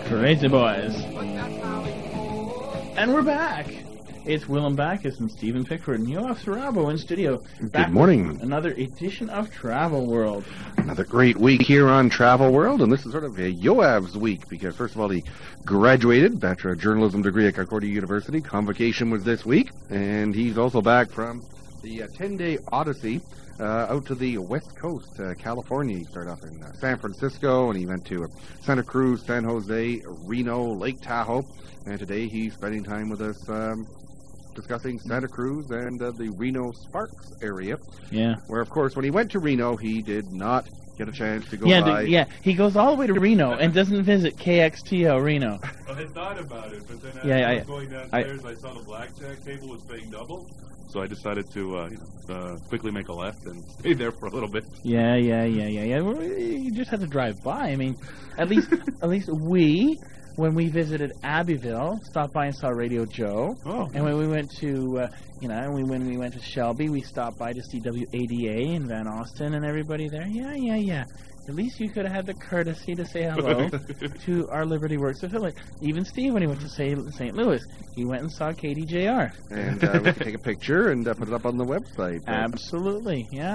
Crazy Boys. And we're back. It's Willem Backus and Stephen Pickford and Yoav Sarabo in studio. Good morning. Another edition of Travel World. Another great week here on Travel World, and this is sort of a Yoav's week because, first of all, he graduated, Bachelor of Journalism degree at Concordia University. Convocation was this week, and he's also back from the 10-day odyssey out to the West Coast, California. He started off in San Francisco, and he went to Santa Cruz, San Jose, Reno, Lake Tahoe, and today he's spending time with us discussing Santa Cruz and the Reno Sparks area. Yeah. Where, of course, when he went to Reno, he did not get a chance to go by. He goes all the way to Reno and doesn't visit KXTO Reno. Well, I thought about it, but then as I was going downstairs, I saw the blackjack table was paying double. So I decided to quickly make a left and stay there for a little bit. Yeah. Well, you just had to drive by. I mean, at least we, when we visited Abbeville, stopped by and saw Radio Joe. Oh. And when we went to, when we went to Shelby, we stopped by to see WADA in Van Austin and everybody there. Yeah. At least you could have had the courtesy to say hello to our Liberty Works affiliate. Even Steve, when he went to St. Louis, he went and saw KDJR. And we could take a picture and put it up on the website. Absolutely. Yeah.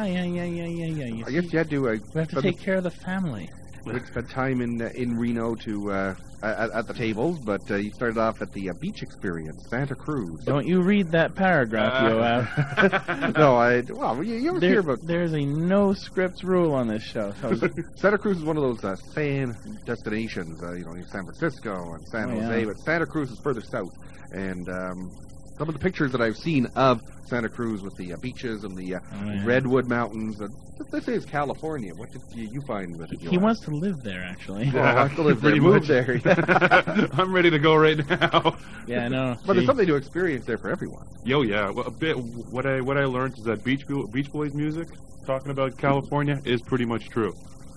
I guess you had to... we have to take care of the family. We spent time in Reno to at the tables, but you started off at the beach experience, Santa Cruz. Don't you read that paragraph, Yoav. No, you always hear about... There's a no-scripts rule on this show. So. Santa Cruz is one of those sand destinations, San Francisco and San Jose, but Santa Cruz is further south. And some of the pictures that I've seen of Santa Cruz with the beaches and the Redwood Mountains, they say it's California. What did you find with it? He wants to live there, actually. Well, I have to live there, move there. I'm ready to go right now. Yeah, I know. But there's something to experience there for everyone. Yo, yeah. Well, a bit. What I learned is that Beach Boys music, talking about California, is pretty much true.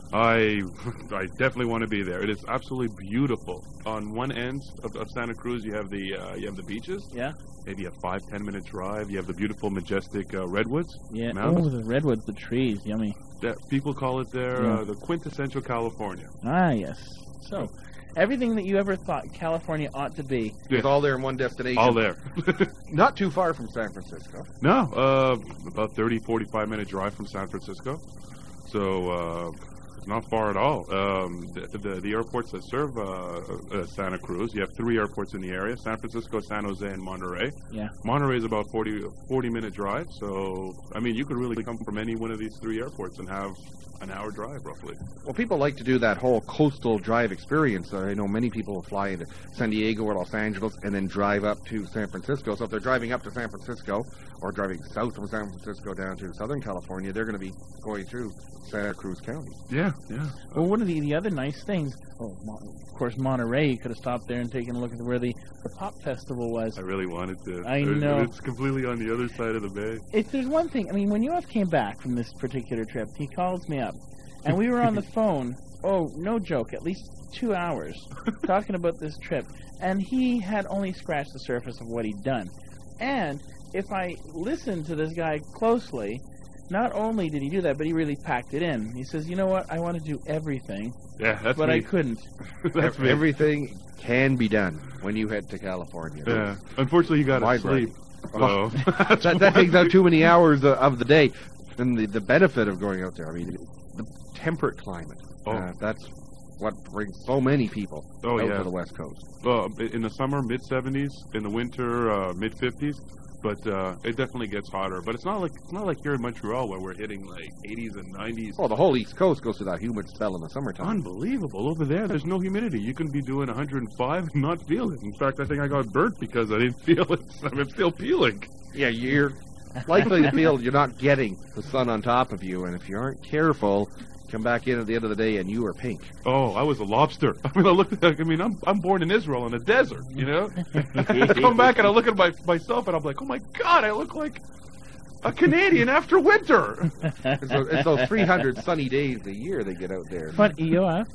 I definitely want to be there. It is absolutely beautiful. On one end of Santa Cruz, you have the beaches. Yeah. Maybe a 5-10 minute drive. You have the beautiful, majestic redwoods. Yeah. Mountains. Oh, the redwoods, the trees, yummy. People call it there the quintessential California. Ah, yes. So, everything that you ever thought California ought to be. It's all there in one destination. All there. Not too far from San Francisco. No, about 30, 45 minute drive from San Francisco. So, not far at all. The airports that serve Santa Cruz, you have 3 airports in the area: San Francisco, San Jose, and Monterey. Yeah. Monterey is about 40 minute drive. So, I mean, you could really come from any one of these 3 airports and have an hour drive, roughly. Well, people like to do that whole coastal drive experience. I know many people will fly into San Diego or Los Angeles and then drive up to San Francisco. So if they're driving up to San Francisco or driving south from San Francisco down to Southern California, they're going to be going through Santa Cruz County. Yeah. Well, one of the other nice things, of course, Monterey, you could have stopped there and taken a look at where the pop festival was. I really wanted to. I know. It's completely on the other side of the bay. If there's one thing, I mean, when Yoav came back from this particular trip, he calls me up, and we were on the phone, no joke, at least 2 hours, talking about this trip, and he had only scratched the surface of what he'd done. And if I listened to this guy closely, not only did he do that, but he really packed it in. He says, you know what, I want to do everything, but I couldn't. That's me. Everything can be done when you head to California. Yeah. Unfortunately, you got to sleep. Oh. that takes out too many hours of the day. And the benefit of going out there, I mean, the temperate climate, that's what brings so many people out to the West Coast. In the summer, mid-70s. In the winter, mid-50s. But it definitely gets hotter. But it's not like here in Montreal where we're hitting like 80s and 90s. Oh, the whole East Coast goes through that humid spell in the summertime. Unbelievable. Over there's no humidity. You can be doing 105 and not feel it. In fact, I think I got burnt because I didn't feel it. I'm still peeling. Yeah, you're likely to feel you're not getting the sun on top of you. And if you aren't careful, come back in at the end of the day and you are pink. Oh, I was a lobster. I'm born in Israel in a desert, you know? I come back and I look at myself and I'm like, oh my God, I look like a Canadian after winter. It's those 300 sunny days a year they get out there. Funny,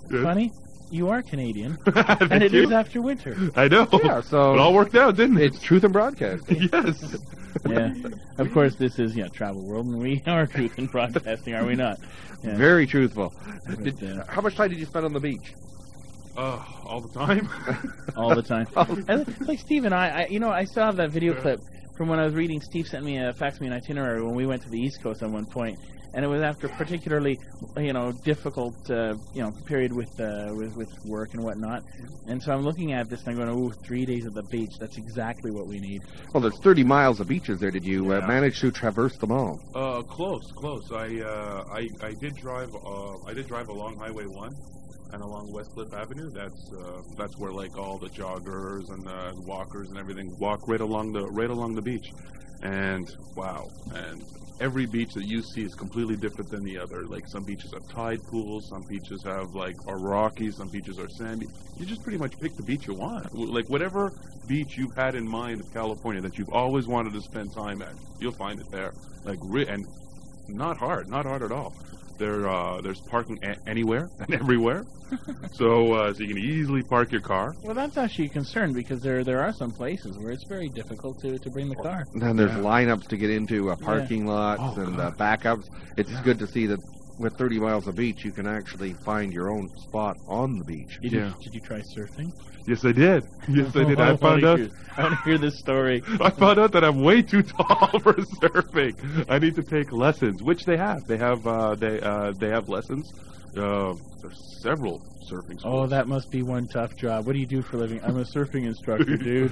you are Canadian, and it is after winter. I know. Yeah, so it all worked out, didn't it? It's truth in broadcasting. Yes. Yeah. Of course, this is Travel World, and we are truth in broadcasting, are we not? Yeah. Very truthful. But, How much time did you spend on the beach? All the time. All the time. And it's like Steve and I still have that video clip from when I was reading. Steve faxed me an itinerary when we went to the East Coast at one point, and it was after a particularly, difficult, period with work and whatnot. And so I'm looking at this and I'm going, 3 days at the beach. That's exactly what we need. Well, there's 30 miles of beaches there. Did you manage to traverse them all? Close. I did drive along Highway 1 and along Westcliff Avenue. That's where like all the joggers and walkers and everything walk right along the beach. And wow, and every beach that you see is completely different than the other. Like some beaches have tide pools, some beaches are rocky, some beaches are sandy. You just pretty much pick the beach you want. Like whatever beach you've had in mind of California that you've always wanted to spend time at, you'll find it there. And not hard at all. There's parking anywhere and everywhere, so you can easily park your car. Well, that's actually a concern because there are some places where it's very difficult to bring the car. And there's lineups to get into parking lots and backups. It's good to see that with 30 miles of beach, you can actually find your own spot on the beach. Did you try surfing? Yes, I did. I found out. I want to hear this story. I found out that I'm way too tall for surfing. I need to take lessons, which they have. They have lessons. There's several surfing schools. Oh, that must be one tough job. What do you do for a living? I'm a surfing instructor, dude.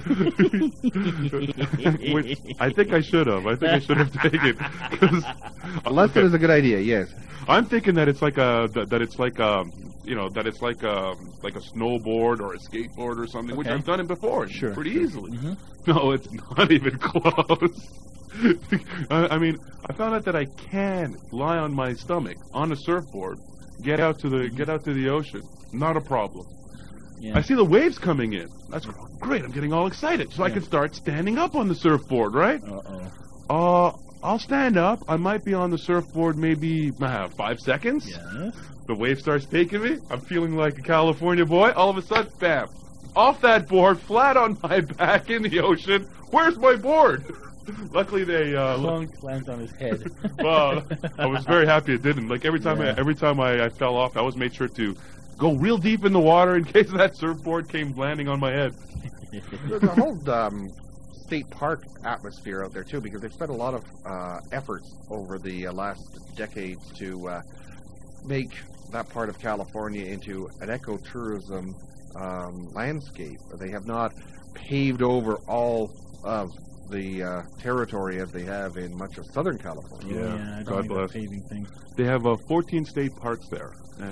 Which I think I should have. Taken. A lesson is a good idea. Yes. I'm thinking that it's like a snowboard or a skateboard or something, which I've done it before, pretty easily. Mm-hmm. No, it's not even close. I mean, I found out that I can lie on my stomach on a surfboard, get out to the ocean, not a problem. Yeah. I see the waves coming in. That's great. I'm getting all excited, so I can start standing up on the surfboard, right? I'll stand up. I might be on the surfboard maybe 5 seconds. Yes. The wave starts taking me. I'm feeling like a California boy. All of a sudden, bam, off that board, flat on my back in the ocean. Where's my board? Luckily, they lands on his head. Well, I was very happy it didn't. Like every time I fell off, I always made sure to go real deep in the water in case that surfboard came landing on my head. There's a whole state park atmosphere out there too, because they've spent a lot of efforts over the last decades to make that part of California into an ecotourism landscape. They have not paved over all of the territory as they have in much of Southern California. Yeah, God bless. Paving things. They have 14 state parks there.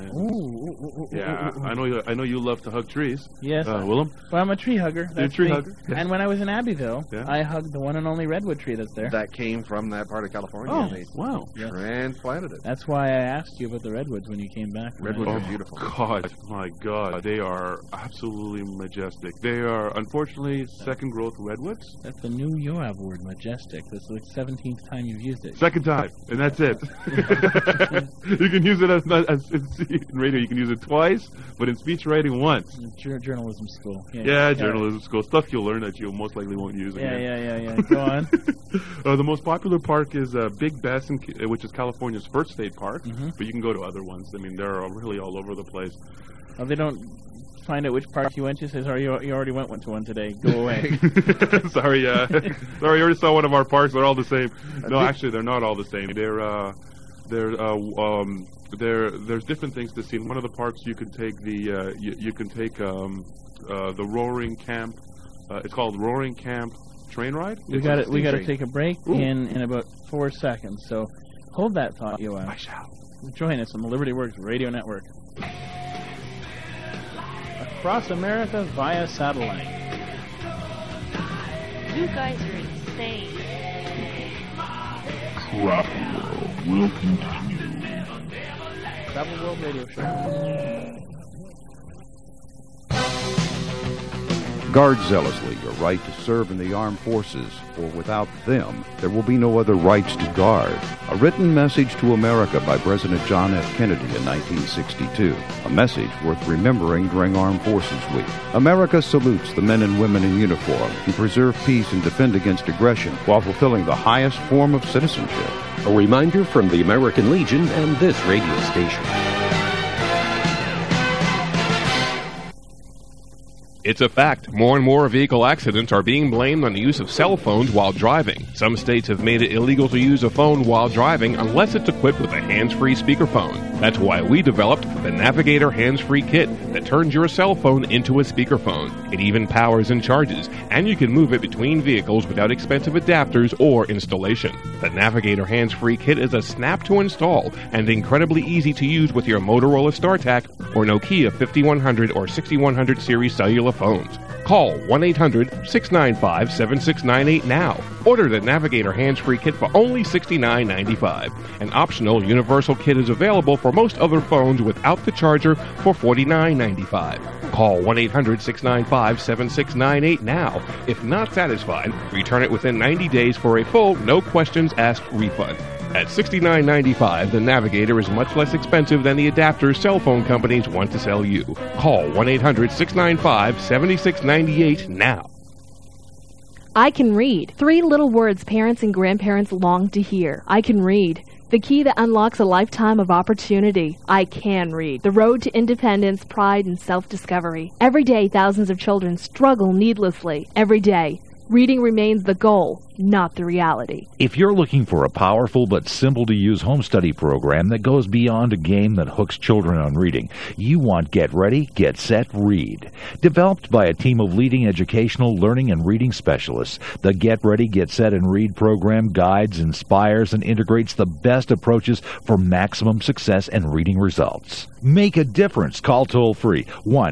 I know you love to hug trees. Yes, Willem. Well, I'm a tree hugger. You're a tree hugger. Yes. And when I was in Abbeville, I hugged the one and only redwood tree that's there. That came from that part of California. Oh, they wow! Transplanted it. That's why I asked you about the redwoods when you came back. Redwoods are beautiful. God, my God, they are absolutely majestic. They are, unfortunately, second growth redwoods. That's the new Yoav word, majestic. That's the 17th time you've used it. Second time, and that's it. You can use it in radio. You can use it twice, but in speech writing once. Journalism school. Journalism school. Stuff you'll learn that you most likely won't use again. Yeah. Go on. The most popular park is Big Basin, which is California's first state park, but you can go to other ones. I mean, they're really all over the place. Oh, they don't find out which park you went to? Says, you already went to one today. Go away. Sorry, you already saw one of our parks. They're all the same. No, actually, they're not all the same. There's different things to see. In one of the parks, you can take the Roaring Camp. It's called Roaring Camp Train Ride. We got to take a break in about 4 seconds. So hold that thought, Yoav. I shall. Join us on the Liberty Works Radio Network. Across America via satellite. You guys are insane. Travel World will continue. Travel World Radio Show. Guard zealously your right to serve in the armed forces, for without them, there will be no other rights to guard. A written message to America by President John F. Kennedy in 1962. A message worth remembering during Armed Forces Week. America salutes the men and women in uniform who preserve peace and defend against aggression while fulfilling the highest form of citizenship. A reminder from the American Legion and this radio station. It's a fact. More and more vehicle accidents are being blamed on the use of cell phones while driving. Some states have made it illegal to use a phone while driving unless it's equipped with a hands-free speakerphone. That's why we developed the Navigator Hands-Free Kit that turns your cell phone into a speakerphone. It even powers and charges, and you can move it between vehicles without expensive adapters or installation. The Navigator Hands-Free Kit is a snap to install and incredibly easy to use with your Motorola StarTAC or Nokia 5100 or 6100 series cellular phones. Call 1-800-695-7698 now. Order the Navigator Hands-Free Kit for only $69.95. An optional universal kit is available for most other phones without the charger for $49.95. Call 1-800-695-7698 now. If not satisfied, return it within 90 days for a full, no questions asked refund. At $69.95, the Navigator is much less expensive than the adapters cell phone companies want to sell you. Call 1-800-695-7698 now. I can read. 3 little words parents and grandparents long to hear. I can read. The key that unlocks a lifetime of opportunity. I can read. The road to independence, pride, and self-discovery. Every day, thousands of children struggle needlessly. Every day. Reading remains the goal, not the reality. If you're looking for a powerful but simple-to-use home study program that goes beyond a game that hooks children on reading, you want Get Ready, Get Set, Read. Developed by a team of leading educational, learning, and reading specialists, the Get Ready, Get Set, and Read program guides, inspires, and integrates the best approaches for maximum success and reading results. Make a difference. Call toll-free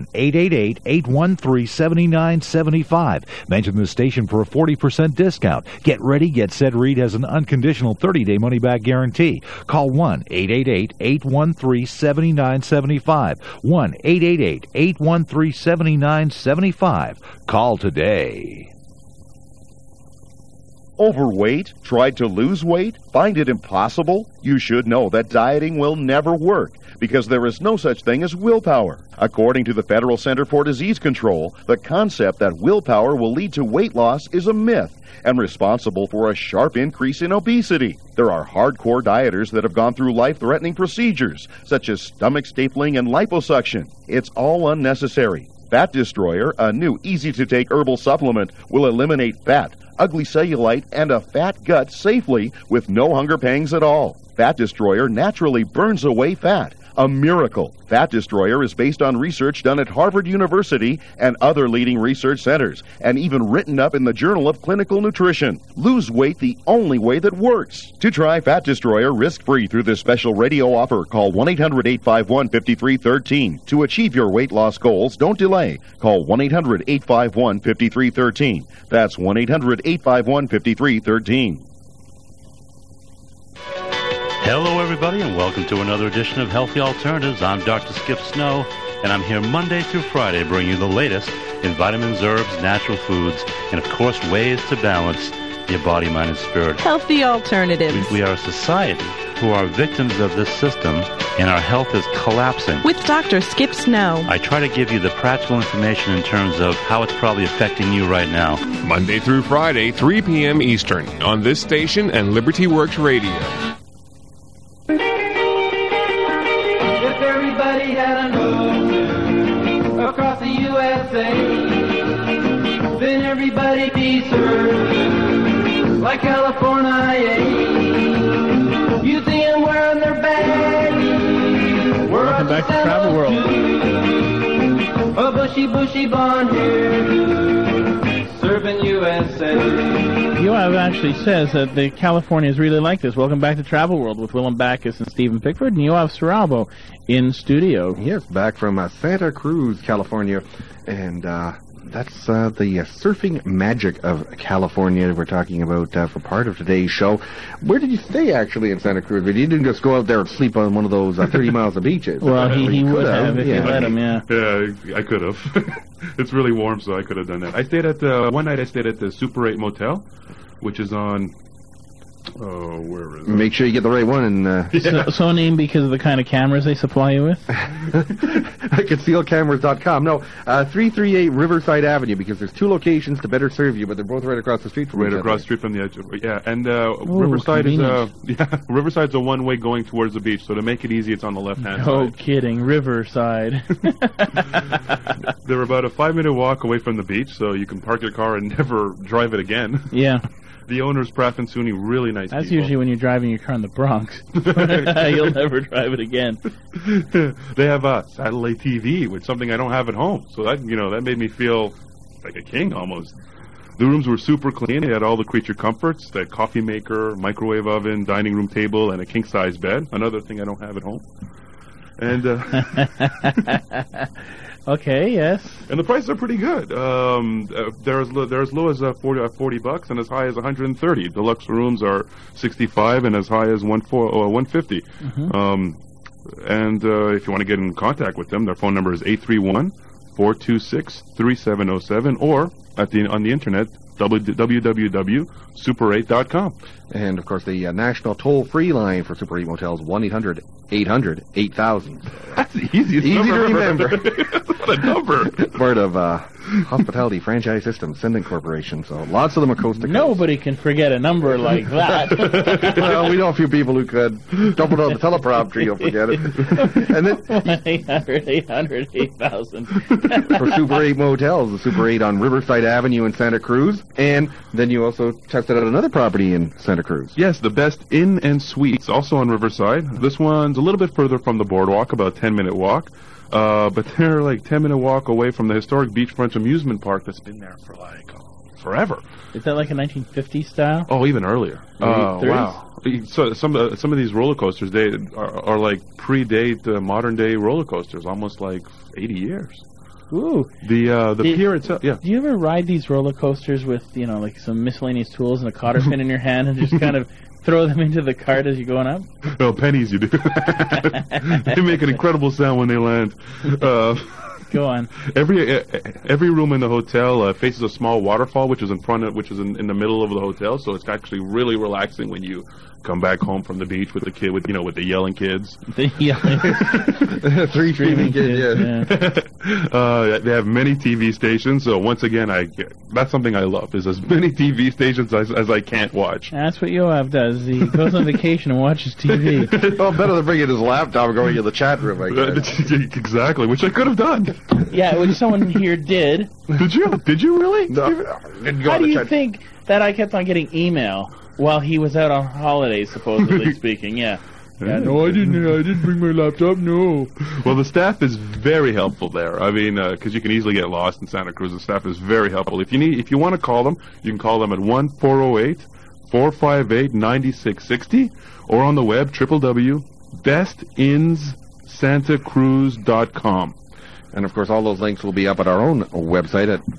1-888-813-7975. Mention the station for a 40% discount. Get Ready, Get Set, Read has an unconditional 30-day money-back guarantee. Call 1-888-813-7975. 1-888-813-7975. Call today. Overweight? Tried to lose weight? Find it impossible? You should know that dieting will never work because there is no such thing as willpower. According to the Federal Center for Disease Control, the concept that willpower will lead to weight loss is a myth and responsible for a sharp increase in obesity. There are hardcore dieters that have gone through life-threatening procedures, such as stomach stapling and liposuction. It's all unnecessary. Fat Destroyer, a new easy-to-take herbal supplement, will eliminate fat, ugly cellulite, and a fat gut safely with no hunger pangs at all. Fat Destroyer naturally burns away fat. A miracle. Fat Destroyer is based on research done at Harvard University and other leading research centers, and even written up in the Journal of Clinical Nutrition. Lose weight the only way that works. To try Fat Destroyer risk-free through this special radio offer, call 1-800-851-5313. To achieve your weight loss goals, don't delay. Call 1-800-851-5313. That's 1-800-851-5313. Hello, everybody, and welcome to another edition of Healthy Alternatives. I'm Dr. Skip Snow, and I'm here Monday through Friday bringing you the latest in vitamins, herbs, natural foods, and, of course, ways to balance your body, mind, and spirit. Healthy Alternatives. We are a society who are victims of this system, and our health is collapsing. With Dr. Skip Snow. I try to give you the practical information in terms of how it's probably affecting you right now. Monday through Friday, 3 p.m. Eastern, on this station and Liberty Works Radio. If everybody had a nose across the USA, then everybody'd be served like California. You see them wearing their baggies. Welcome back to Travel World. A bushy blonde hair, serving USA. Yoav actually says that the Californians really like this. Welcome back to Travel World with Willem Backus and Stephen Pickford and Yoav Saralbo in studio. Yes, back from Santa Cruz, California, and that's the surfing magic of California we're talking about for part of today's show. Where did you stay, actually, in Santa Cruz? You didn't just go out there and sleep on one of those 30 miles of beaches. Well, he would have if you let him, yeah. Yeah, I could have. It's really warm, so I could have done that. I stayed at one night I stayed at the Super 8 Motel, which is on Oh, where is it? Make sure you get the right one. And so named because of the kind of cameras they supply you with? Concealcameras.com. No, 338 Riverside Avenue, because there's two locations to better serve you, but they're both right across the street from each other. Right across the street from the edge. Yeah, and Riverside Riverside's a one-way going towards the beach, so to make it easy, it's on the left-hand side. No kidding, Riverside. They're about a 5-minute walk away from the beach, so you can park your car and never drive it again. Yeah. The owners, Prath and Suni, really nice That's people. usually when you're driving your car in the Bronx. You'll never drive it again. They have satellite TV, which is something I don't have at home. So that that made me feel like a king almost. The rooms were super clean. They had all the creature comforts, that coffee maker, microwave oven, dining room table, and a king-size bed. Another thing I don't have at home. And okay, yes. And the prices are pretty good. They're as low as $40 and as high as $130. Deluxe rooms are $65 and as high as $150. Mm-hmm. And if you want to get in contact with them, their phone number is 831-426-3707, or on the internet, www.super8.com. And, of course, the national toll-free line for Super 8 Motels, 1-800-800-8000. That's the easiest Easy number to remember. What a number. Part of Hospitality Franchise Systems, Sending Corporation. So lots of them are coast to coast. Nobody can forget a number like that. Well, we know a few people who could. Don't put it on the teleprompter, you'll forget it. And then 1-800-800-8000. for Super 8 Motels, the Super 8 on Riverside Avenue in Santa Cruz. And then you also tested out another property in Santa Cruz. Yes, the Best Inn and Suites, also on Riverside. This one's a little bit further from the boardwalk, about a 10-minute walk. But they're like 10-minute walk away from the historic beachfront amusement park that's been there for forever. Is that like a 1950s style? Oh, even earlier. Wow. So some of these roller coasters, they are like predate modern day roller coasters, almost like 80 years. Ooh. The pier itself, yeah. Do you ever ride these roller coasters with, like some miscellaneous tools and a cotter pin in your hand and just kind of throw them into the cart as you're going up? Oh, pennies you do. They make an incredible sound when they land. Go on. Every room in the hotel faces a small waterfall, which is in the middle of the hotel. So it's actually really relaxing when you come back home from the beach with the kid, with the yelling kids. The yelling. Three screaming kids. Yeah. They have many TV stations. So once again, that's something I love, is as many TV stations as I can't watch. That's what Yoav does. He goes on vacation and watches TV. Well, better than bringing his laptop and going in the chat room, I guess. Exactly, which I could have done. Yeah, which someone here did. Did you? Did you really? No. How do you think that I kept on getting email while he was out on holidays, supposedly speaking? Yeah. No, I didn't bring my laptop. No. Well, the staff is very helpful there. I mean, because you can easily get lost in Santa Cruz. The staff is very helpful. If you want to call them, you can call them at 1-408-458-9660, or on the web www.bestinssantacruz.com. And, of course, all those links will be up at our own website at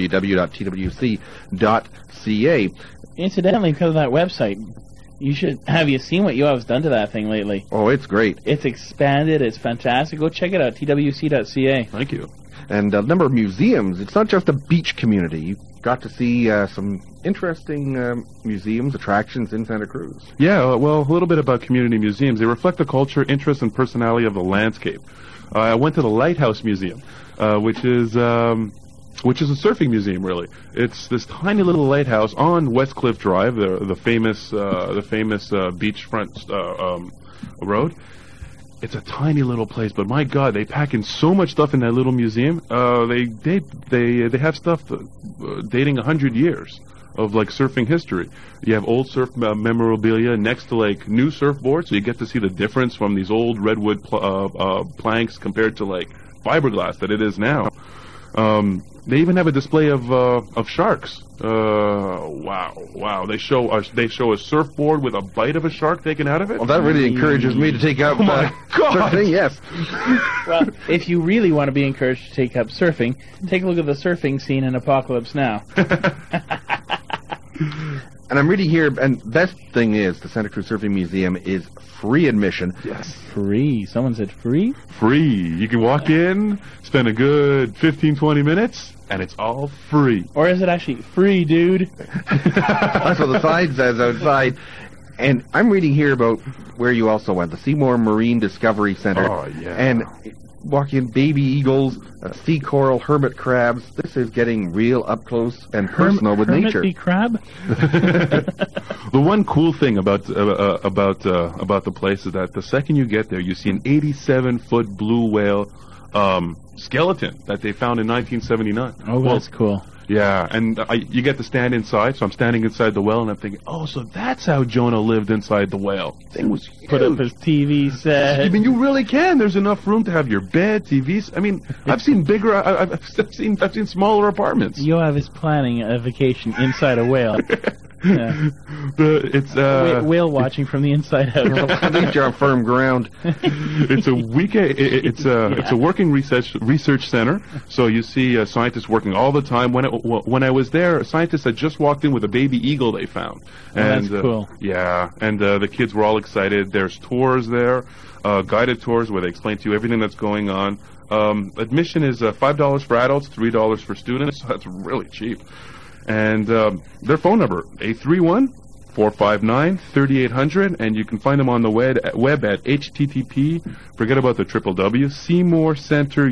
www.twc.ca. Incidentally, because of that website, have you seen what Yoav's done to that thing lately? Oh, it's great. It's expanded. It's fantastic. Go check it out, twc.ca. Thank you. And a number of museums. It's not just a beach community. You got to see some interesting museums, attractions in Santa Cruz. Yeah, well, a little bit about community museums. They reflect the culture, interest, and personality of the landscape. I went to the Lighthouse Museum, which is a surfing museum, really. It's this tiny little lighthouse on West Cliff Drive, the famous beachfront road. It's a tiny little place, but my God, they pack in so much stuff in that little museum. They have stuff dating 100 years of like surfing history. You have old surf memorabilia next to like new surfboards, so you get to see the difference from these old redwood planks compared to like fiberglass that it is now. They even have a display of sharks. Wow! They show a surfboard with a bite of a shark taken out of it. Well, that really encourages me to take up surfing. Yes. Well, if you really want to be encouraged to take up surfing, take a look at the surfing scene in Apocalypse Now. And I'm reading here, and best thing is, the Santa Cruz Surfing Museum is free admission. Yes. Free. Someone said free? Free. You can walk in, spend a good 15-20 minutes, and it's all free. Or is it actually free, dude? That's what the sign says outside. And I'm reading here about where you also went, the Seymour Marine Discovery Center. Oh, yeah. And walk in baby eagles, sea coral, hermit crabs. This is getting real up close and personal with nature. Hermit crab? The one cool thing about the place is that the second you get there, you see an 87-foot blue whale skeleton that they found in 1979. Oh, that's cool. Yeah, and you get to stand inside, so I'm standing inside the whale, and I'm thinking, oh, so that's how Jonah lived inside the whale. Thing was huge. Put up his TV set. I mean, you really can. There's enough room to have your bed, TVs. I mean, I've seen bigger. I've seen smaller apartments. Yoav is planning a vacation inside a whale. Yeah. It's whale watching from the inside out. At least you're on firm ground. It's a weekend. It's a working research center. So you see scientists working all the time. When I was there, scientists had just walked in with a baby eagle they found. And that's cool. Yeah, and the kids were all excited. There's tours there, guided tours where they explain to you everything that's going on. Admission is $5 for adults, $3 for students. So that's really cheap. And their phone number, 831-459-3800, and you can find them on the web at http, forget about the www, Seymour Center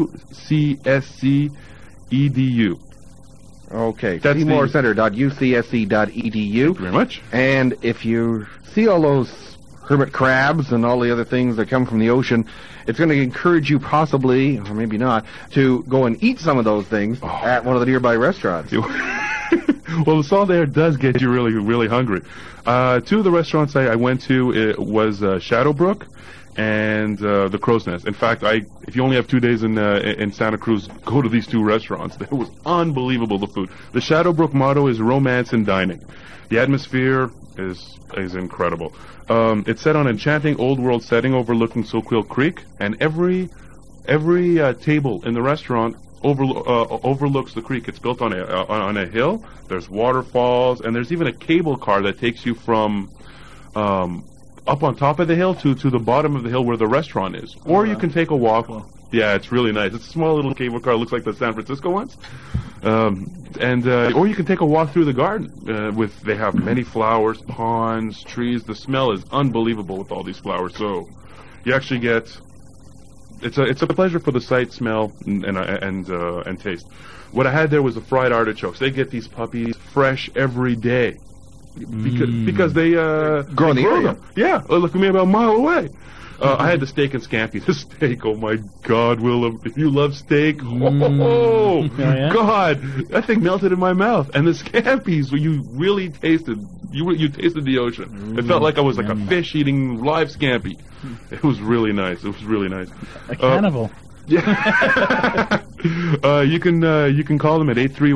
UCSC.edu. Okay, SeymourCenter.ucsc.edu. Thank you very much. And if you see all those hermit crabs and all the other things that come from the ocean, it's going to encourage you possibly, or maybe not, to go and eat some of those things at one of the nearby restaurants. Well, the salt air does get you really, really hungry. Two of the restaurants I went to was Shadowbrook and the Crow's Nest. In fact, if you only have 2 days in Santa Cruz, go to these two restaurants. It was unbelievable, the food. The Shadowbrook motto is romance in dining. The atmosphere is incredible. It's set on an enchanting old-world setting overlooking Soquel Creek, and every table in the restaurant overlooks the creek. It's built on a hill. There's waterfalls, and there's even a cable car that takes you from up on top of the hill to the bottom of the hill where the restaurant is. Or you can take a walk. Cool. Yeah, it's really nice. It's a small little cable car. It looks like the San Francisco ones. Or you can take a walk through the garden. They have many flowers, ponds, trees. The smell is unbelievable with all these flowers. So you actually get. It's a pleasure for the sight, smell, and taste. What I had there was the fried artichokes. They get these puppies fresh every day because they grow in the area. Them. Yeah, look at me about a mile away. I had the steak and scampi. The steak, oh my God, Willem, if you love steak, oh yeah? God, that thing melted in my mouth. And the scampis, you really tasted, you tasted the ocean. It felt like I was like a fish eating live scampi. It was really nice. A cannibal. Yeah. You can call them at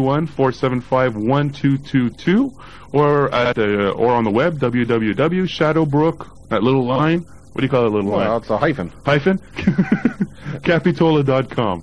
831-475-1222 or on the web www.shadowbrook, that little line. What do you call it, little line? Well, it's a hyphen. Capitola.com.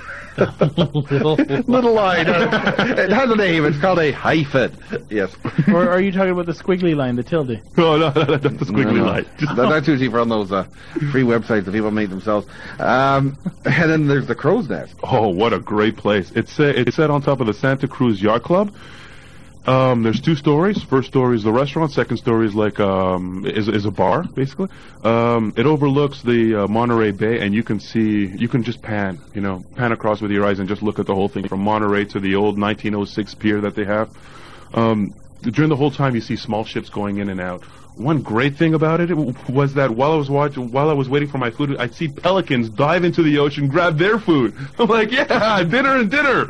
Little line. It has a name. It's called a hyphen. Yes. Or are you talking about the squiggly line, the tilde? Oh, no, that's the squiggly line. That's usually from those free websites that people made themselves. And then there's the Crow's Nest. Oh, what a great place. It's set on top of the Santa Cruz Yacht Club. There's two stories. First story is the restaurant. Second story is like is a bar, basically. It overlooks the Monterey Bay, and you can just pan across with your eyes and just look at the whole thing from Monterey to the old 1906 pier that they have. During the whole time, you see small ships going in and out. One great thing about it was that while I was waiting for my food, I'd see pelicans dive into the ocean, grab their food. I'm like, yeah, dinner.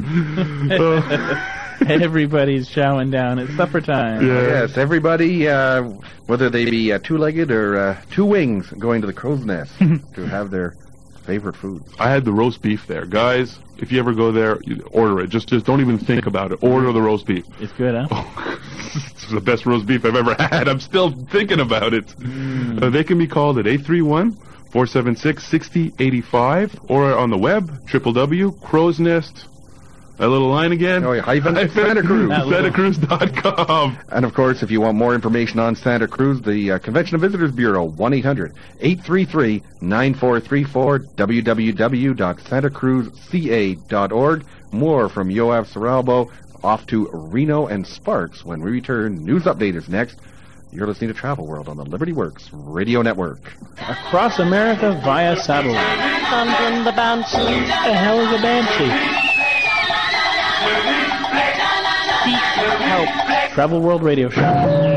Everybody's chowing down. It's supper time. Yeah. Yes, everybody, whether they be two-legged or two wings, going to the Crow's Nest to have their favorite food. I had the roast beef there. Guys, if you ever go there, order it. Just don't even think about it. Order the roast beef. It's good, huh? Oh, it's the best roast beef I've ever had. I'm still thinking about it. They can be called at 831-476-6085 or on the web, www.crowsnest. That little line again? Oh, yeah, Santa Cruz. SantaCruz.com. And, of course, if you want more information on Santa Cruz, the Convention and Visitors Bureau, 1-800-833-9434, www.santacruzca.org. More from Yoav Seralbo, off to Reno and Sparks when we return. News Update is next. You're listening to Travel World on the Liberty Works Radio Network. Across America via satellite. Thumbin the Banshee. What the hell is a banshee? Help. Travel World Radio Show.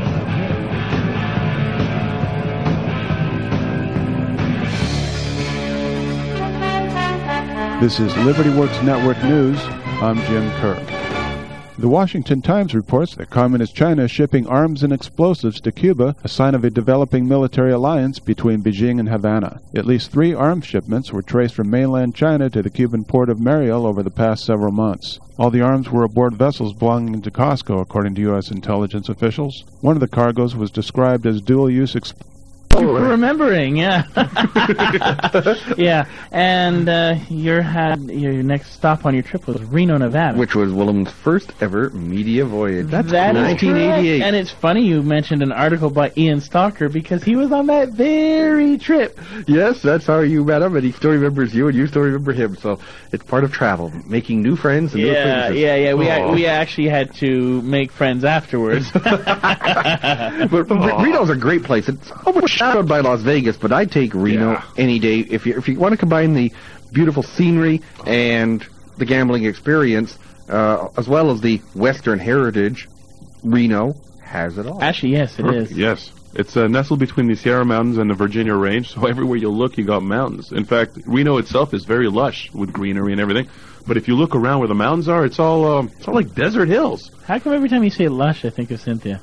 This is Liberty Works Network News. I'm Jim Kerr. The Washington Times reports that Communist China is shipping arms and explosives to Cuba, a sign of a developing military alliance between Beijing and Havana. At least 3 arms shipments were traced from mainland China to the Cuban port of Mariel over the past several months. All the arms were aboard vessels belonging to COSCO, according to U.S. intelligence officials. One of the cargoes was described as dual-use explosives. Remembering, yeah. Yeah, and your next stop on your trip was Reno, Nevada. Which was Willem's first ever media voyage. That's cool. 1988. And it's funny you mentioned an article by Ian Stalker because he was on that very trip. Yes, that's how you met him, and he still remembers you, and you still remember him. So it's part of travel, making new friends and new acquaintances. Yeah. We actually had to make friends afterwards. But Reno's a great place. It's overshadowed by Las Vegas, but I'd take Reno any day. If you want to combine the beautiful scenery and the gambling experience, as well as the Western heritage, Reno has it all. Actually, yes, it is. Yes. It's nestled between the Sierra Mountains and the Virginia Range, so everywhere you look, you got mountains. In fact, Reno itself is very lush with greenery and everything. But if you look around where the mountains are, it's all like desert hills. How come every time you say lush, I think of Cynthia?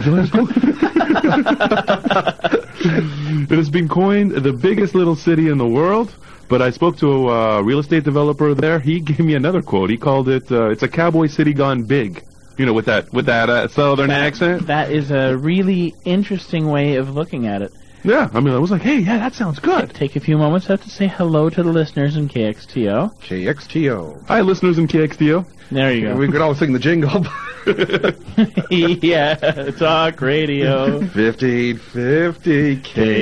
It has been coined the biggest little city in the world. But I spoke to a real estate developer there. He gave me another quote. He called it, it's a cowboy city gone big. You know, with that southern accent. That is a really interesting way of looking at it. Yeah, I mean, I was like, hey, yeah, that sounds good. Take a few moments to say hello to the listeners in KXTO. KXTO. Hi, listeners in KXTO. There you go. We could all sing the jingle. Yeah, talk radio. 1550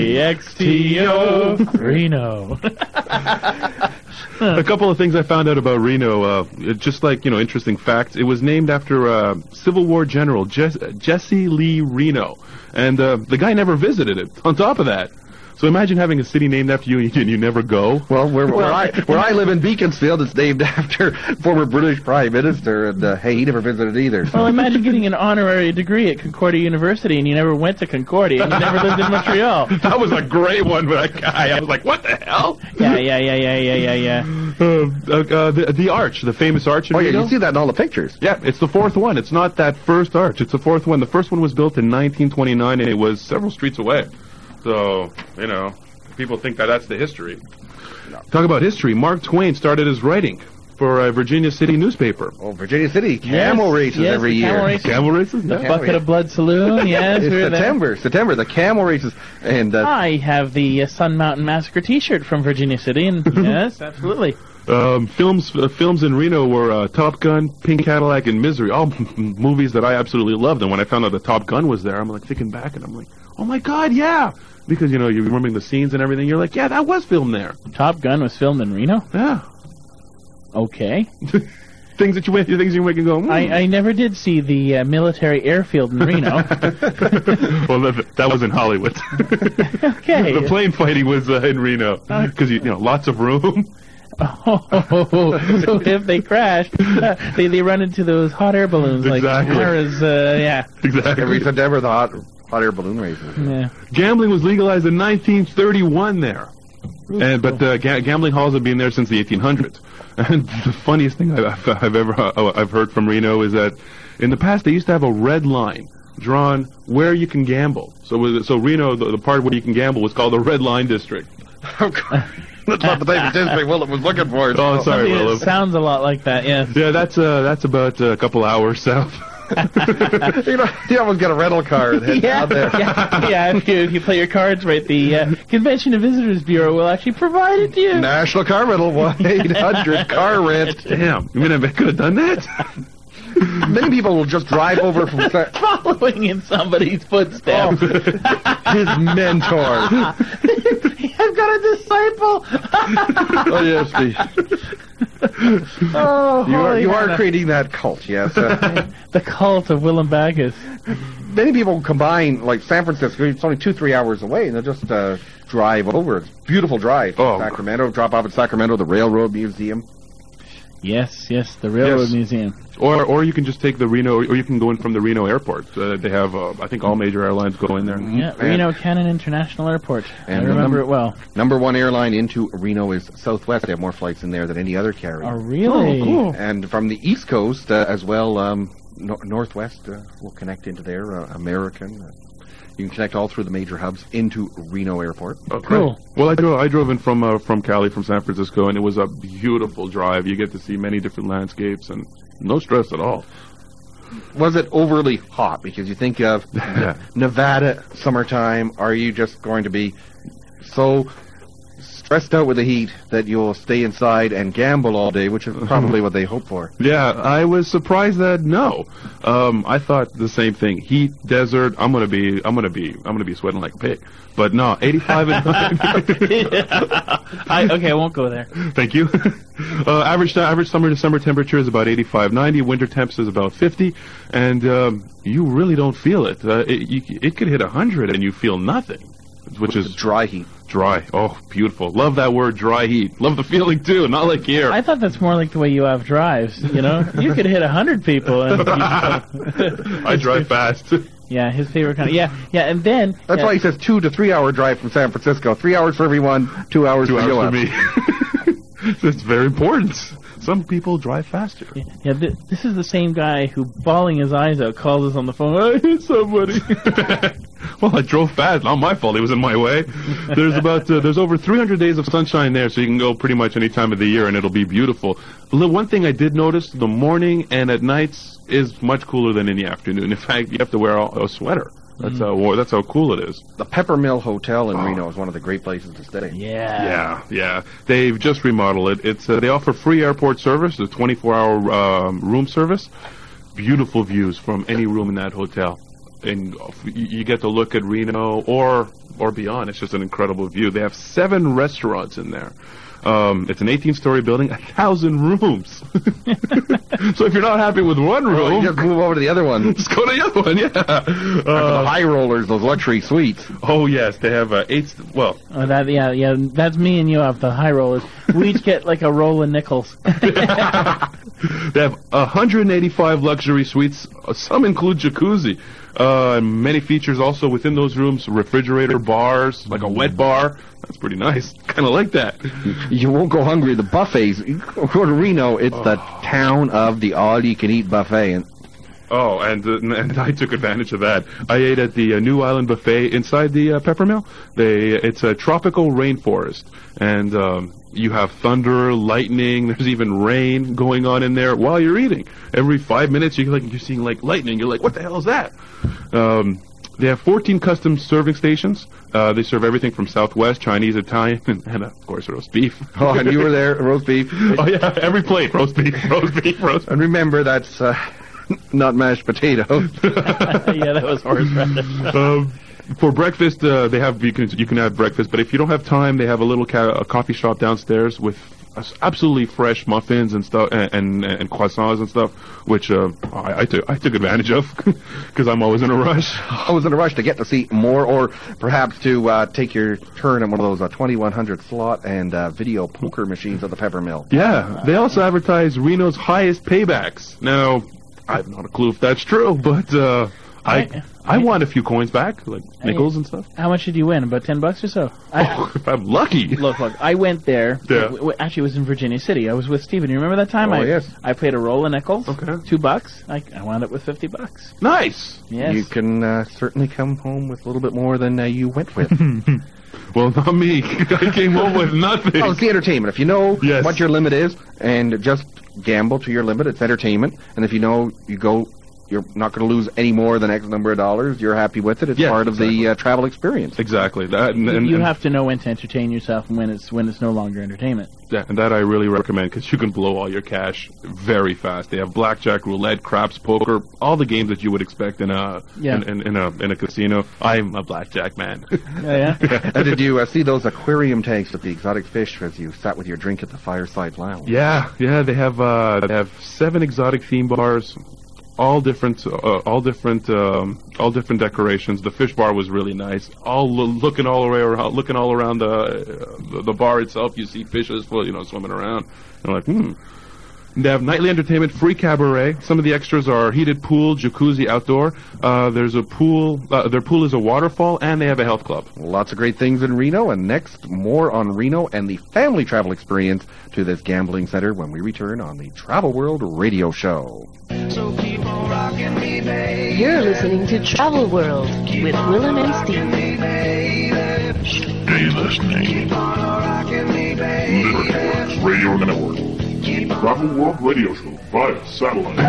KXTO. Reno. A couple of things I found out about Reno, just like, interesting facts. It was named after Civil War General Jesse Lee Reno. And the guy never visited it, on top of that. So imagine having a city named after you and you never go. Well, where I live in Beaconsfield, it's named after former British Prime Minister, and hey, he never visited either. So. Well, imagine getting an honorary degree at Concordia University and you never went to Concordia and you never lived in Montreal. That was a great one for that guy. I was like, what the hell? Yeah. The arch, the famous arch in Reno. You see that in all the pictures. Yeah, it's the 4th one. It's not that first arch. It's the 4th one. The first one was built in 1929, and it was several streets away. So, people think that's the history. No. Talk about history. Mark Twain started his writing for a Virginia City newspaper. Oh, Virginia City. Camel races every year. Camel races? The Bucket of Blood Saloon, yes. It's September, the camel races. And I have the Sun Mountain Massacre t-shirt from Virginia City, and yes, absolutely. Films in Reno were Top Gun, Pink Cadillac, and Misery, all movies that I absolutely loved. And when I found out that Top Gun was there, I'm like thinking back, and I'm like, oh my God, yeah! Because, you're remembering the scenes and everything. You're like, yeah, that was filmed there. Top Gun was filmed in Reno? Yeah. Okay. Things you make and go, I never did see the military airfield in Reno. Well, that was in Hollywood. Okay. The plane fighting was in Reno. Because, lots of room. Oh, so if they crash, they run into those hot air balloons. Exactly. Like Sarah's, yeah. Exactly. Every September, the hot air balloon races. Yeah. Gambling was legalized in 1931 there. But gambling halls have been there since the 1800s. And the funniest thing I've heard from Reno is that in the past they used to have a red line drawn where you can gamble. So Reno, the part where you can gamble, was called the Red Line District. That's not the type of district Willem was looking for. Oh, sorry, Willem. It sounds a lot like that, yeah. Yeah, that's about a couple hours south. You almost got a rental car and head out there. Yeah, if you play your cards right, the Convention and Visitors Bureau will actually provide it to you. National Car Rental, 1-800 Car Rent. Damn, you mean I could have done that? Many people will just drive over from following in somebody's footsteps. His mentor. I've got a disciple. Oh yes, you are creating that cult, yes. The cult of Willem Backus. many people combine, like San Francisco, it's only 2-3 hours away, and they'll just drive over. It's a beautiful drive to Sacramento, drop off at Sacramento, the Railroad Museum. Yes, the Railroad Museum. Or you can just take the Reno, or you can go in from the Reno airport. They have, I think all major airlines go in there. Yeah, Reno Cannon International Airport. And I remember it well. Number one airline into Reno is Southwest. They have more flights in there than any other carrier. Oh, really? Oh, cool. And from the East Coast as well, Northwest will connect into there, American. You can connect all through the major hubs into Reno Airport. Oh, cool. Well, I drove in from Cali, from San Francisco, and it was a beautiful drive. You get to see many different landscapes and no stress at all. Was it overly hot? Because you think of Nevada summertime, are you just going to be so stressed out with the heat that you'll stay inside and gamble all day, which is probably what they hope for? Yeah, I was surprised that no. I thought the same thing. Heat, desert. I'm gonna be sweating like a pig. But no, 85 and I won't go there. Thank you. Average summer to summer temperature is about 85, 90. Winter temps is about 50, and you really don't feel it. It could hit 100 and you feel nothing, which is dry heat. Dry. Oh, beautiful. Love that word, dry heat. Love the feeling, too. Not like here. I thought that's more like the way you have drives, you know? You could hit 100 people. And I drive fast. Yeah, his favorite kind of... Yeah, and then... That's why he says 2 to 3 hour drive from San Francisco. 3 hours for everyone, 2 hours for me. That's very important. Some people drive faster. Yeah, this is the same guy who, bawling his eyes out, calls us on the phone, I hit somebody. Well, I drove fast. Not my fault. He was in my way. There's over 300 days of sunshine there, so you can go pretty much any time of the year, and it'll be beautiful. The one thing I did notice, the morning and at nights is much cooler than in the afternoon. In fact, you have to wear a sweater. That's how cool it is. The Peppermill Hotel in Reno is one of the great places to stay. Yeah. They've just remodeled it. They offer free airport service, a 24-hour room service. Beautiful views from any room in that hotel. And you get to look at Reno or beyond. It's just an incredible view. They have 7 restaurants in there. It's an 18-story building, 1,000 rooms. So if you're not happy with one room, just move over to the other one. Just go to the other one. Yeah. The high rollers, those luxury suites. Oh yes, they have 8. Well, that's me and you have the high rollers. We each get like a roll of nickels. They have 185 luxury suites. Some include jacuzzi. Many features also within those rooms: refrigerator, bars, like a wet bar. That's pretty nice. Kind of like that. You won't go hungry. The buffets. You go to Reno. It's the town of the all-you-can-eat buffet. And I took advantage of that. I ate at the New Island Buffet inside the Peppermill. It's a tropical rainforest, and you have thunder, lightning. There's even rain going on in there while you're eating. Every 5 minutes, you're seeing like lightning. You're like, what the hell is that? They have 14 custom serving stations. They serve everything from Southwest, Chinese, Italian, and of course, roast beef. Oh, and you were there, roast beef. Oh, yeah, every plate, roast beef. And remember, that's not mashed potato. Yeah, that was horseradish. For breakfast, they have you can have breakfast, but if you don't have time, they have a little coffee shop downstairs with absolutely fresh muffins and stuff and croissants and stuff, which I took advantage of because I'm always in a rush. I was in a rush to get to see more, or perhaps to take your turn on one of those 2100 slot and video poker machines at the Peppermill. Yeah, they also advertise Reno's highest paybacks. Now, I have not a clue if that's true, but I want a few coins back, like nickels and stuff. How much did you win? About $10 or so? If I'm lucky. Look, I went there. Yeah. Actually, it was in Virginia City. I was with Steven. You remember that time? Yes. I played a roll of nickels. Okay. $2. I wound up with $50. Nice. Yes. You can certainly come home with a little bit more than you went with. Well, not me. I came home with nothing. Oh, it's the entertainment. If you know what your limit is, and just gamble to your limit, it's entertainment. And if you know you're not going to lose any more than X number of dollars, you're happy with it. It's part of the travel experience. Exactly. That, you have to know when to entertain yourself and when it's no longer entertainment. Yeah, and that I really recommend because you can blow all your cash very fast. They have blackjack, roulette, craps, poker, all the games that you would expect in a casino. I'm a blackjack man. Yeah. And did you see those aquarium tanks with the exotic fish as you sat with your drink at the Fireside Lounge? Yeah. They have 7 exotic theme bars. all different decorations. The fish bar was really nice. Looking all around the bar itself, you see fishes, swimming around. And I'm like, They have nightly entertainment, free cabaret. Some of the extras are heated pool, jacuzzi, outdoor. There's a pool. Their pool is a waterfall, and they have a health club. Lots of great things in Reno, and next, more on Reno and the family travel experience to this gambling center when we return on the Travel World Radio Show. So keep on rocking me, baby. You're listening to Travel World with Willem and Steve. Stay listening. Liberty Radio Network. Travel World Radio Show via satellite.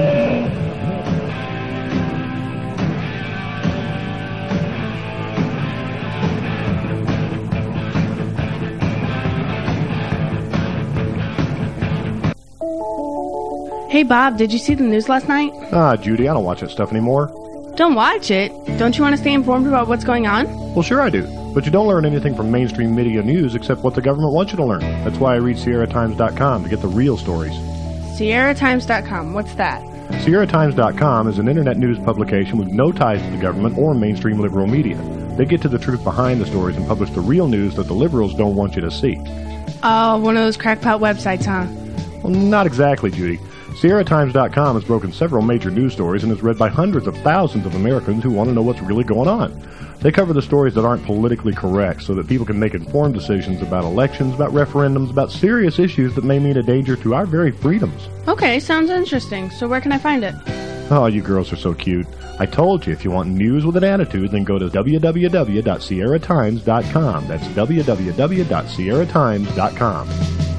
Hey Bob, did you see the news last night? Judy, I don't watch that stuff anymore. Don't watch it. Don't you want to stay informed about what's going on? Well, sure I do. But you don't learn anything from mainstream media news except what the government wants you to learn. That's why I read SierraTimes.com to get the real stories. SierraTimes.com, what's that? SierraTimes.com is an internet news publication with no ties to the government or mainstream liberal media. They get to the truth behind the stories and publish the real news that the liberals don't want you to see. Oh, one of those crackpot websites, huh? Well, not exactly, Judy. SierraTimes.com has broken several major news stories and is read by hundreds of thousands of Americans who want to know what's really going on. They cover the stories that aren't politically correct so that people can make informed decisions about elections, about referendums, about serious issues that may mean a danger to our very freedoms. Okay, sounds interesting. So where can I find it? Oh, you girls are so cute. I told you, if you want news with an attitude, then go to www.sierratimes.com. That's www.sierratimes.com.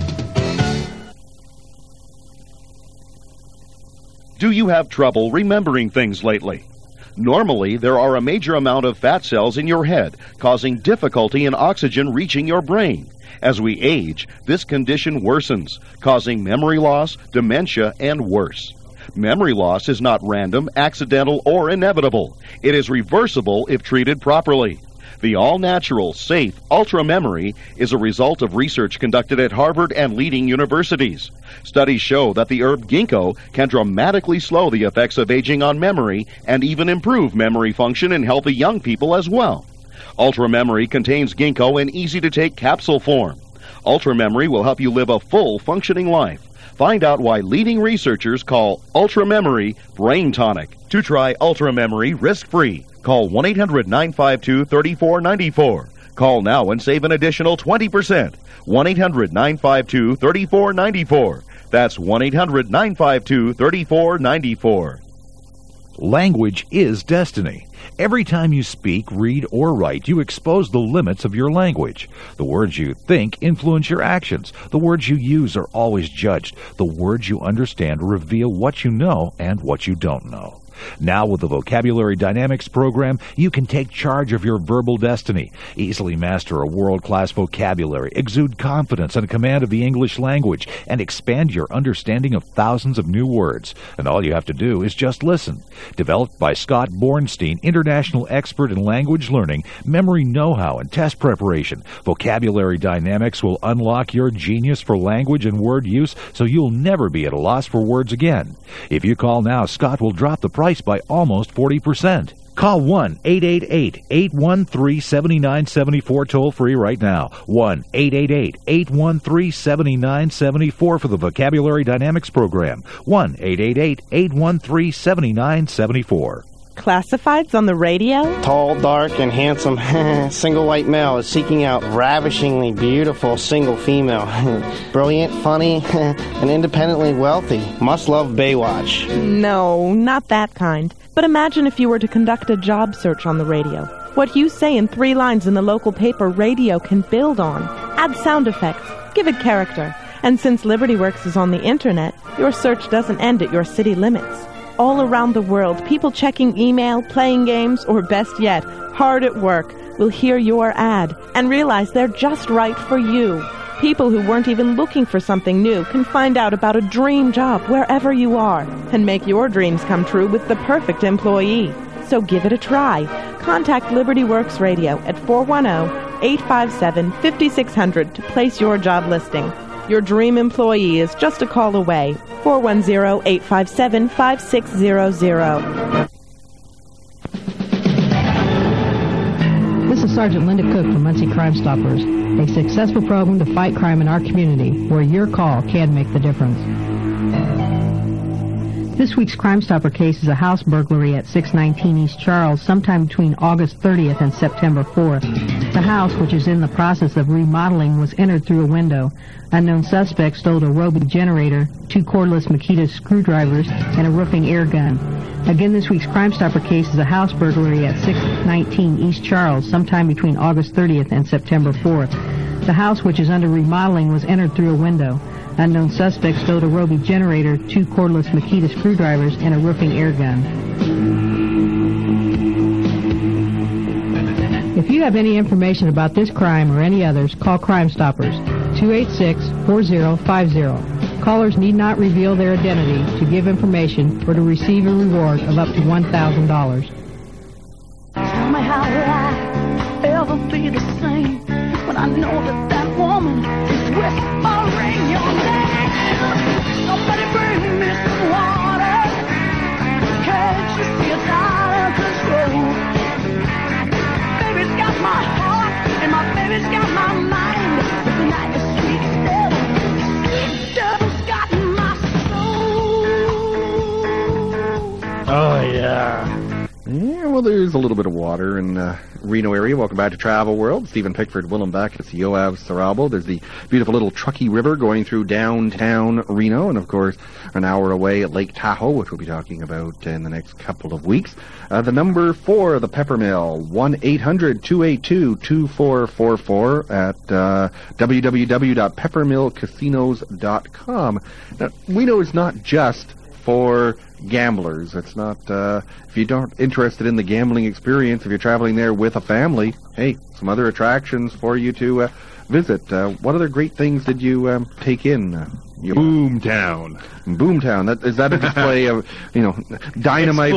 Do you have trouble remembering things lately? Normally, there are a major amount of fat cells in your head, causing difficulty in oxygen reaching your brain. As we age, this condition worsens, causing memory loss, dementia, and worse. Memory loss is not random, accidental, or inevitable. It is reversible if treated properly. The all-natural, safe Ultra Memory is a result of research conducted at Harvard and leading universities. Studies show that the herb ginkgo can dramatically slow the effects of aging on memory and even improve memory function in healthy young people as well. Ultra Memory contains ginkgo in easy-to-take capsule form. Ultra Memory will help you live a full, functioning life. Find out why leading researchers call Ultra Memory Brain Tonic. To try Ultra Memory risk-free, call 1-800-952-3494. Call now and save an additional 20%. 1-800-952-3494. That's 1-800-952-3494. Language is destiny. Every time you speak, read, or write, you expose the limits of your language. The words you think influence your actions. The words you use are always judged. The words you understand reveal what you know and what you don't know. Now with the Vocabulary Dynamics program, you can take charge of your verbal destiny, easily master a world-class vocabulary, exude confidence and command of the English language, and expand your understanding of thousands of new words. And all you have to do is just listen. Developed by Scott Bornstein, international expert in language learning, memory know-how, and test preparation, Vocabulary Dynamics will unlock your genius for language and word use so you'll never be at a loss for words again. If you call now, Scott will drop the price by almost 40%. Call 1-888-813-7974 toll-free right now. 1-888-813-7974 for the Vocabulary Dynamics program. 1-888-813-7974. Classifieds on the radio? Tall, dark, and handsome single white male is seeking out ravishingly beautiful single female. Brilliant, funny, and independently wealthy. Must love Baywatch. No, not that kind. But imagine if you were to conduct a job search on the radio. What you say in 3 lines in the local paper, radio can build on. Add sound effects. Give it character. And since LibertyWorks is on the internet, your search doesn't end at your city limits. All around the world, people checking email, playing games, or best yet, hard at work, will hear your ad and realize they're just right for you. People who weren't even looking for something new can find out about a dream job wherever you are and make your dreams come true with the perfect employee. So give it a try. Contact LibertyWorks Radio at 410-857-5600 to place your job listing. Your dream employee is just a call away. 410-857-5600. This is Sergeant Linda Cook from Muncie Crime Stoppers, a successful program to fight crime in our community, where your call can make the difference. This week's Crime Stopper case is a house burglary at 619 East Charles sometime between August 30th and September 4th. The house, which is in the process of remodeling, was entered through a window. Unknown suspects stole a Roby generator, 2 cordless Makita screwdrivers, and a roofing air gun. Again, this week's Crime Stopper case is a house burglary at 619 East Charles sometime between August 30th and September 4th. The house, which is under remodeling, was entered through a window. Unknown suspects stole a Roby generator, 2 cordless Makita screwdrivers, and a roofing air gun. If you have any information about this crime or any others, call Crime Stoppers, 286-4050. Callers need not reveal their identity to give information or to receive a reward of up to $1,000. Tell me how will I ever be the same when I know that that woman is whispering your name. Somebody bring me some water. Can't you see it's out of control? Baby's got my heart and my baby's got my mind. But tonight the sweet devil's got my soul. Oh, yeah. Yeah, well, there's a little bit of water in Reno area. Welcome back to Travel World. Stephen Pickford, Willem Beck. It's Yoav Sarabo. There's the beautiful little Truckee River going through downtown Reno, and of course, an hour away at Lake Tahoe, which we'll be talking about in the next couple of weeks. The number for the Peppermill, 1-800-282-2444 at www.peppermillcasinos.com. Now, Reno is not just for gamblers. It's not, if you don't interested in the gambling experience, if you're traveling there with a family, hey, some other attractions for you to visit. What other great things did you take in? Boomtown. Boomtown. Is that a display of, dynamite?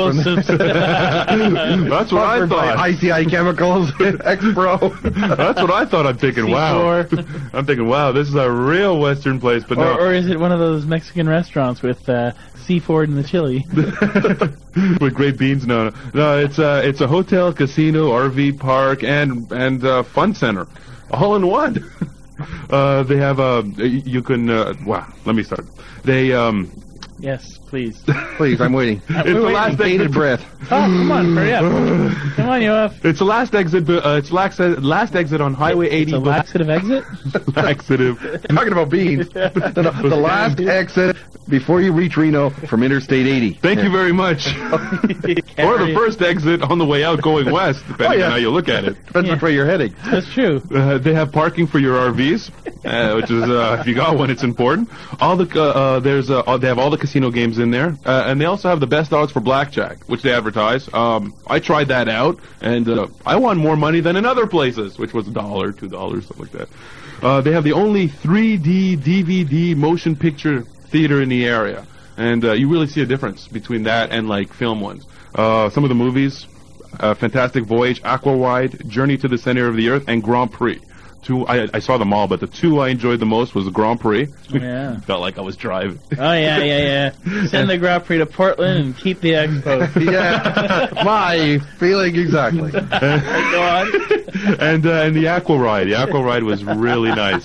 That's what I thought. ICI Chemicals, X-Pro. That's what I thought. I'm thinking, wow. I'm thinking, wow, this is a real Western place. But no. Or is it one of those Mexican restaurants with Seaford and the chili? With great beans? No. It's a hotel, casino, RV park, and fun center, all in one. They have you can. Wow. Let me start. They Yes, please. Please, I'm waiting. It's the last bated breath. Oh, come on, hurry up. Come on, Yoav. It's the last exit. It's last exit on Highway 80. It's a laxative exit? Laxative. Talking about beans. The last exit before you reach Reno from Interstate 80. Thank you very much. Or the first exit on the way out going west, depending on how you look at it. Depends which way you're heading. That's true. They have parking for your RVs, which is if you got one, it's important. All the they have all the casino games in there, and they also have the best odds for blackjack, which they advertise. I tried that out, and I won more money than in other places, which was $1, $2, something like that. They have the only 3D DVD motion picture theater in the area, and you really see a difference between that and like film ones. Some of the movies, Fantastic Voyage, Aqua Ride, Journey to the Center of the Earth, and Grand Prix. I saw them all, but the two I enjoyed the most was the Grand Prix. Yeah. Felt like I was driving. Oh, yeah. Send the Grand Prix to Portland and keep the expo. Yeah, my feeling exactly. Go on. And the Aqua Ride. The Aqua Ride was really nice.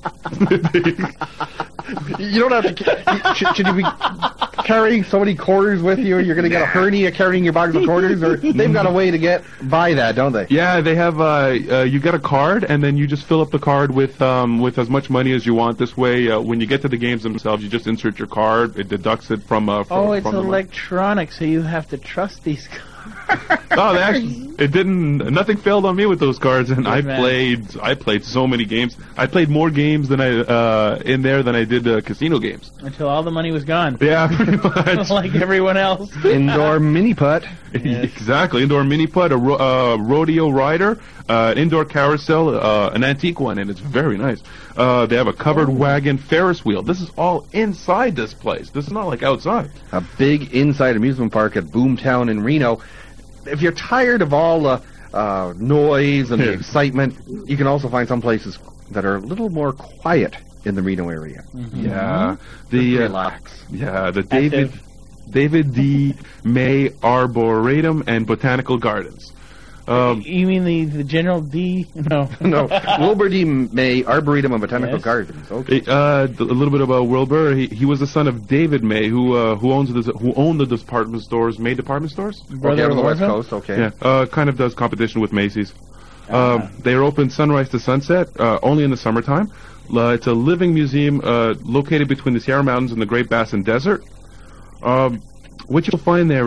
You don't have to... Should you be carrying so many quarters with you, you're going to get a hernia carrying your box of quarters? Or they've got a way to buy that, don't they? Yeah, they have... you get a card, and then you just fill up the card with as much money as you want. This way, when you get to the games themselves, you just insert your card. It deducts it from... it's electronic, so you have to trust these cards. No, nothing failed on me with those cards, and I played so many games. I played more games than in there than I did casino games. Until all the money was gone. Yeah, pretty much. Like everyone else. Indoor mini putt. Yes. Exactly, indoor mini putt, a rodeo rider, an indoor carousel, an antique one, and it's very nice. They have a covered wagon Ferris wheel. This is all inside this place. This is not like outside. A big inside amusement park at Boomtown in Reno. If you're tired of all the noise and the excitement, you can also find some places that are a little more quiet in the Reno area. Yeah, relax. Yeah, the David D. May Arboretum and Botanical Gardens. You mean the General D? No. No, Wilbur D. May Arboretum and Botanical Gardens. Okay. A little bit about Wilbur. He was the son of David May, who owned the department stores, May department stores. Brother on the West Coast. Okay. Yeah. Kind of does competition with Macy's. They are open sunrise to sunset, only in the summertime. It's a living museum located between the Sierra Mountains and the Great Basin Desert. What you'll find there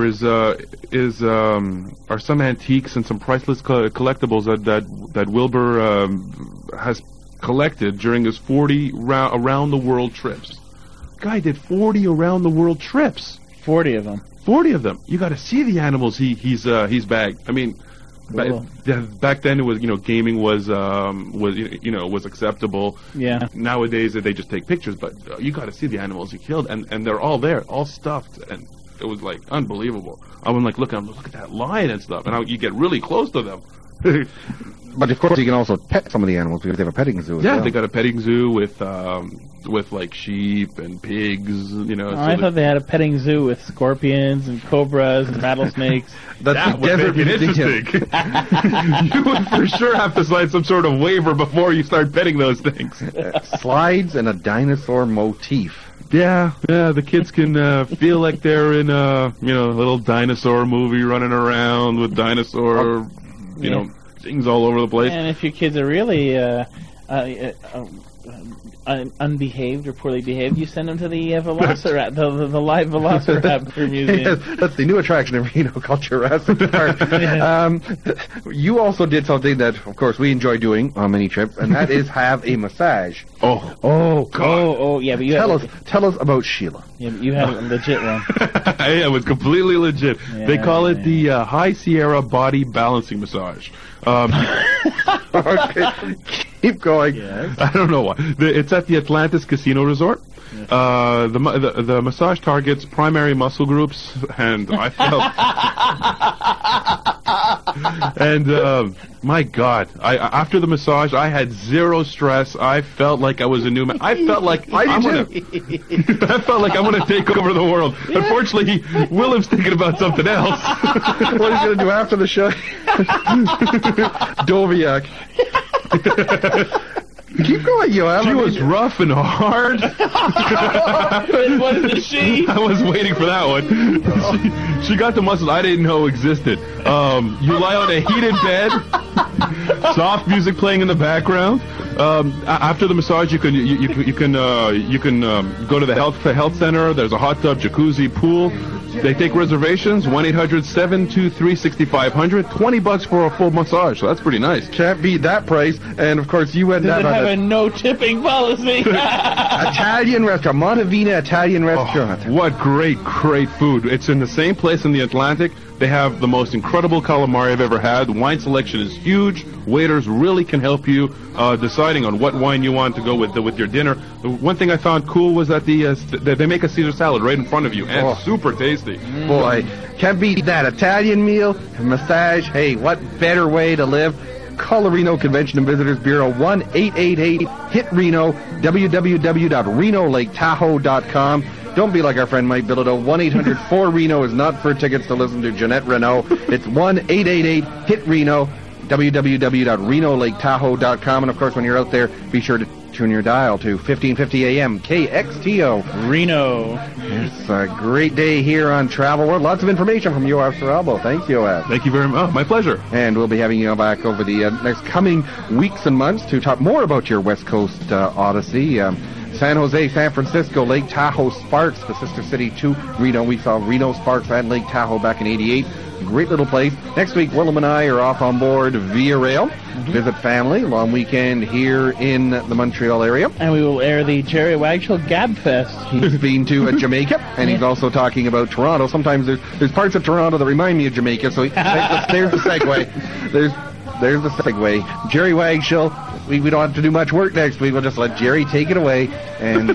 are some antiques and some priceless collectibles that Wilbur has collected during his 40 around the world trips. Guy did 40 around the world trips. 40 of them. 40 of them. You got to see the animals he's bagged. I mean, back then it was gaming was acceptable. Yeah. Nowadays they just take pictures, but you got to see the animals he killed, and they're all there, all stuffed, and it was like unbelievable. I would look at that lion and stuff, and you get really close to them. But of course, you can also pet some of the animals because they have a petting zoo. Yeah, they got a petting zoo with like sheep and pigs. I thought they had a petting zoo with scorpions and cobras and rattlesnakes. That would make it interesting. You would for sure have to sign some sort of waiver before you start petting those things. Slides and a dinosaur motif. Yeah, the kids can feel like they're in a little dinosaur movie running around with dinosaur, things all over the place. And if your kids are really unbehaved or poorly behaved, you send them to the Velociraptor, the live Velociraptor museum. Yes, that's the new attraction in Reno called Jurassic Park. You also did something that, of course, we enjoy doing on many trips, and that is have a massage. Oh, God. Oh, yeah, but you tell us about Sheila. Yeah, but you had a legit one. It was completely legit. They call it the High Sierra Body Balancing Massage. Okay, keep going. Yes. I don't know why. It's at the Atlantis Casino Resort. Yes. The massage targets primary muscle groups, and I felt. And my God, after the massage, I had zero stress. I felt like I was a new man. I felt like I'm gonna take over the world. Yeah. Unfortunately, Willem's thinking about something else. What he's gonna do after the show? Doviak. Keep going, Yoav. She was rough and hard. What is the she? I was waiting for that one. She got the muscles I didn't know existed. You lie on a heated bed, soft music playing in the background. After the massage, you can go to the health center. There's a hot tub, jacuzzi, pool. They take reservations. 1-800-723-6500. $20 for a full massage. So that's pretty nice. Can't beat that price. And of course, you went down. Does it have a no tipping policy? Italian restaurant, Montevina Italian restaurant. What great food! It's in the same place in the Atlantic. They have the most incredible calamari I've ever had. The wine selection is huge. Waiters really can help you deciding on what wine you want to go with your dinner. The one thing I found cool was that they make a Caesar salad right in front of you, and it's super tasty. Boy, can't beat that. Italian meal, massage. Hey, what better way to live? Call the Reno Convention and Visitors Bureau, 1-888-HIT-RENO, www.renolaketahoe.com. Don't be like our friend Mike Bilodeau. 1-800-4-RENO is not for tickets to listen to Jeanette Renault. It's 1-888-HIT-RENO, www.renolaketahoe.com. And, of course, when you're out there, be sure to tune your dial to 1550 AM KXTO. Reno. It's a great day here on Travel World. Lots of information from Yoav Saralbo. Thanks, Yoav. Thank you very much. My pleasure. And we'll be having you back over the next coming weeks and months to talk more about your West Coast odyssey. San Jose, San Francisco, Lake Tahoe Sparks, the sister city to Reno. We saw Reno Sparks and Lake Tahoe back in '88. Great little place. Next week, Willem and I are off on board Via Rail. Visit family. Long weekend here in the Montreal area. And we will air the Jerry Wagshall Gab Fest. He's been to Jamaica, and he's also talking about Toronto. Sometimes there's parts of Toronto that remind me of Jamaica, so there's the segue. There's the segue. Jerry Wagshall, we don't have to do much work next week. We'll just let Jerry take it away and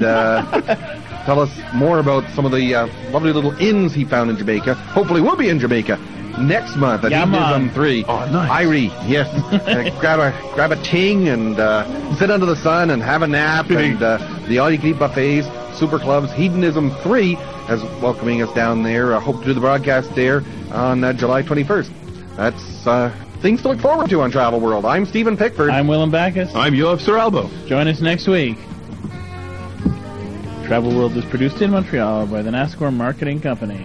tell us more about some of the lovely little inns he found in Jamaica. Hopefully we'll be in Jamaica next month at Hedonism 3. Oh, nice. Irie, yes. grab a ting and sit under the sun and have a nap. And the all-you-can-eat buffets, super clubs. Hedonism 3 is welcoming us down there. I hope to do the broadcast there on July 21st. That's things to look forward to on Travel World. I'm Stephen Pickford. I'm Willem Backus. I'm Yoav Seralbo. Join us next week. Travel World is produced in Montreal by the NASCOR Marketing Company.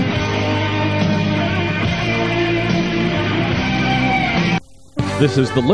This is the